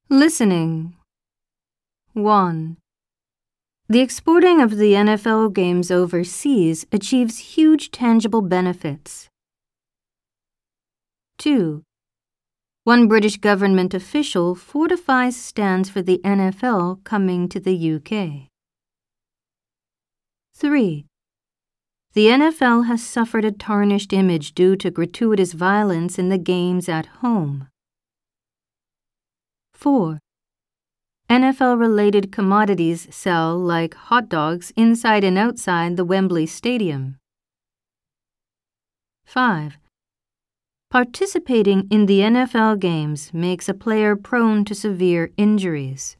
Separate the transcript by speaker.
Speaker 1: Listening. 1. The exporting of the NFL games overseas achieves huge tangible benefits. 2. One British government official fortifies stands for the NFL coming to the UK. 3. The NFL has suffered a tarnished image due to gratuitous violence in the games at home. 4. NFL-related commodities sell like hot dogs inside and outside the Wembley Stadium. 5. Participating in the NFL games makes a player prone to severe injuries.